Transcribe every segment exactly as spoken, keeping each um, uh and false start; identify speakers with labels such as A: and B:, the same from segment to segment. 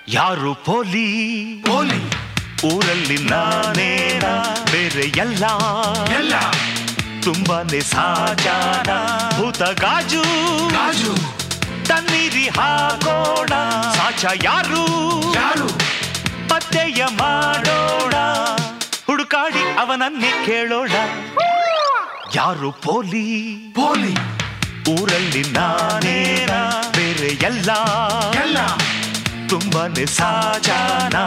A: ಯಾರು ಪೋಲಿ
B: ಪೋಲಿ
A: ಊರಲ್ಲಿ ನಾನೇನ ಬೇರೆ ಎಲ್ಲ
B: ಎಲ್ಲ
A: ತುಂಬಾನೇ ಸಾಜಾನ ಭೂತ ಗಾಜು
B: ಗಾಜು
A: ತಣ್ಣೀರಿ ಹಾಕೋಣ ಸಾಚ ಯಾರು
B: ಯಾರು
A: ಪತ್ತೆಯ ಮಾಡೋಣ ಹುಡುಕಾಡಿ ಅವನನ್ನೇ ಕೇಳೋಣ ಯಾರು ಪೋಲಿ
B: ಪೋಲಿ
A: ಊರಲ್ಲಿ ನಾನೇನ ಬೇರೆ ಎಲ್ಲ
B: ಎಲ್ಲ
A: ತುಂಬಾನೇ ಸಾಜಾನ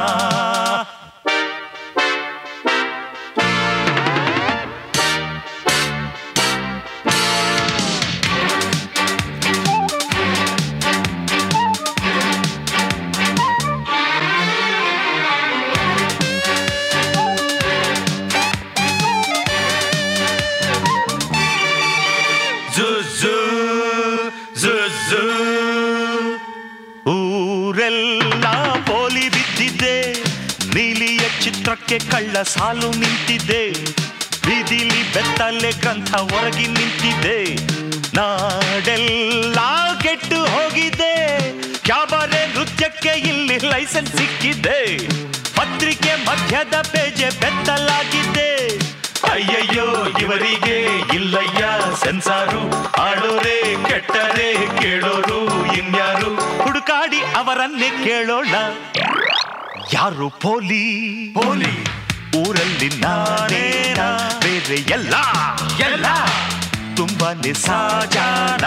A: ಊರೆಲ್ಲ ಪೋಲಿ ಬಿದ್ದಿದ್ದೆ ನೀಲಿಯ ಚಿತ್ರಕ್ಕೆ ಕಳ್ಳ ಸಾಲು ನಿಂತಿದ್ದೆ ಬೀದಿಲಿ ಬೆತ್ತಲೆ ಗ್ರಂಥ ಹೊರಗಿ ನಿಂತಿದ್ದೆ ನಾಡೆಲ್ಲ ಕೆಟ್ಟು ಹೋಗಿದ್ದೆ ಕ್ಯಾಬರೆ ನೃತ್ಯಕ್ಕೆ ಇಲ್ಲಿ ಲೈಸೆನ್ಸ್ ಸಿಕ್ಕಿದ್ದೆ ಪತ್ರಿಕೆ ಮಧ್ಯದ ಪೇಜೆ ಬೆತ್ತಲಾಗಿದ್ದೆ ಅಯ್ಯಯ್ಯೋ ಇವರಿಗೆ ಇಲ್ಲಯ್ಯ ಸೆನ್ಸಾರು ಆಡೋರೆ ಕೆಟ್ಟರೆ ಕೇಳೋರು ಇನ್ಯಾರು ಹುಡುಕಾಡಿ ಅವರನ್ನೇ ಕೇಳೋಣ ಯಾರು ಪೋಲಿ
B: ಪೋಲಿ
A: ಊರಲ್ಲಿ ನಾನೇನ ಬೇರೆ ಎಲ್ಲ
B: ಎಲ್ಲ
A: ತುಂಬಾನೇ ಸಾಜಾನ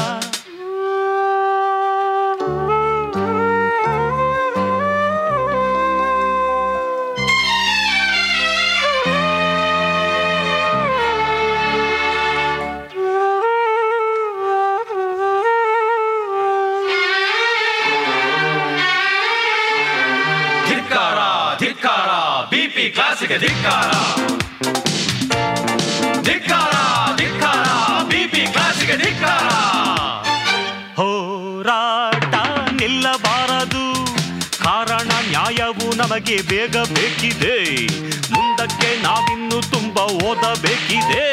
B: ಧಿಕ್ಕಾರ ಬಿಪಿ ಕ್ಲಾಸಿಗೆ ಧಿಕ್ಕಾರ ಧಿಕ್ಕಾರ ಧಿಕ್ಕಾರ ಬಿಪಿ ಕ್ಲಾಸಿಗೆ ಧಿಕ್ಕಾರ
A: ಹೋರಾಟ ನಿಲ್ಲಬಾರದು ಕಾರಣ ನ್ಯಾಯವು ನಮಗೆ ಬೇಗ ಬೇಕಿದೆ ಮುಂದಕ್ಕೆ ನಾವಿನ್ನು ತುಂಬ ಓದಬೇಕಿದೆ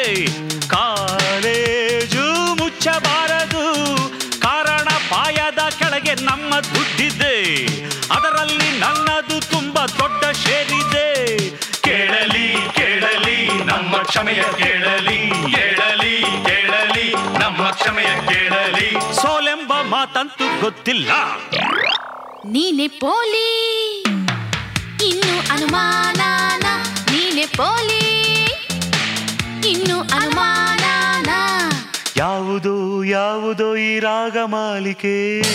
A: ಕಾಲೇಜು ಮುಚ್ಚಬಾರದು ಕಾರಣ ಪಾಯದ ಕೆಳಗೆ ನಮ್ಮ ದುಡ್ಡಿದೆ ಅದರಲ್ಲಿ ನನ್ನದು ತುಂಬಾ ದೊಡ್ಡ ಶೇರಿದೆ
B: ಕೇಳಲಿ ಕೇಳಲಿ ನಮ್ಮ ಕ್ಷಮೆಯ ಕೇಳಲಿ ಕೇಳಲಿ ಕೇಳಲಿ ನಮ್ಮ ಕ್ಷಮೆಯ ಕೇಳಲಿ
A: ಸೋಲೆಂಬ ಮಾತಂತೂ ಗೊತ್ತಿಲ್ಲ
C: ನೀನೆ ಪೋಲಿ ಇನ್ನು ಅನುಮಾನಾನ ನೀನೆ ಪೋಲಿ ಇನ್ನು ಅನುಮಾನಾನ
A: ಯಾವುದೋ ಯಾವುದೋ ಈ ರಾಗಮಾಲಿಕೆ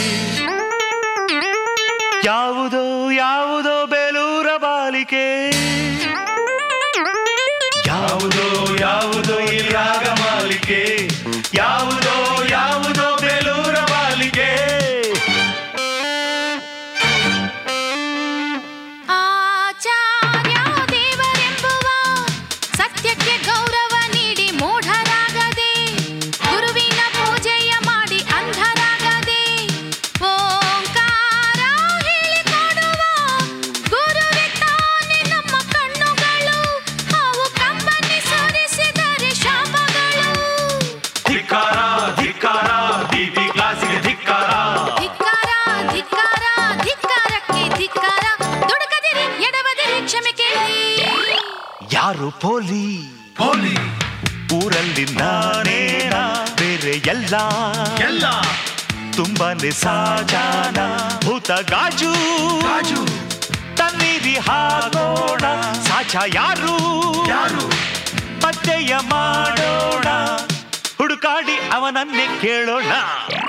A: ಯಾವುದೋ ಯಾವುದೋ ಬೇಲೂರ ಬಾಲಿಕೆ
B: ಯಾವುದೋ ಯಾವುದೋ ಈ ರಾಗಮಾಲಿಕೆ ಯಾವುದೋ ಯಾವುದೋ ಬೇಲೂರ ಬಾಲಿಕೆ
C: ಆಚಾರ್ಯ ದೇವರೆಂಬುವ ಸತ್ಯಕ್ಕೆ ಗೌರವ ನೀಡಿ ಮೂಢರಾಗದೆ ಗುರುವಿನ ಪೂಜೆಯ ಮಾಡಿ ಅಂಧರಾಗದೆ ಓಂಕಾರ ಹೇಳಿಕೊಡುವ ಗುರುವೆ ತಾನೆ ನಮ್ಮ ಕಣ್ಣುಗಳು ಅವು ಕಂಬನಿ ಸುರಿಸಿದರೆ ಶಾಪಗಳು
B: ಧಿಕ್ಕಾರ ಧಿಕ್ಕಾರ ಬಿಪಿ ಕ್ಲಾಸಿಗೆ ಧಿಕ್ಕಾರ
C: ಧಿಕ್ಕಾರ ಧಿಕ್ಕಾರ ಧಿಕ್ಕಾರಕ್ಕೆ ಧಿಕ್ಕಾರ ದುಡುಕದಿರಿ ಎಡಬದಿರಿ ಕ್ಷಮೆ ಕೇಳಿ
A: ಯಾರು ಪೋಲಿ
B: ಪೋಲಿ
A: ಊರಲ್ಲಿ ನಾನೇನ ಬೇರೆ ಎಲ್ಲ
B: ಎಲ್ಲ
A: ತುಂಬಾನೇ ಸಾಜಾನ ಭೂತ ಗಾಜು
B: ಗಾಜು
A: ತಣ್ಣೀರಿ ಹಾಕೋಣ ಸಾಚ ಯಾರು
B: ಯಾರು
A: ಪತ್ತೆಯ ಮಾಡೋಣ ಹುಡುಕಾಡಿ ಅವನನ್ನೇ ಕೇಳೋಣ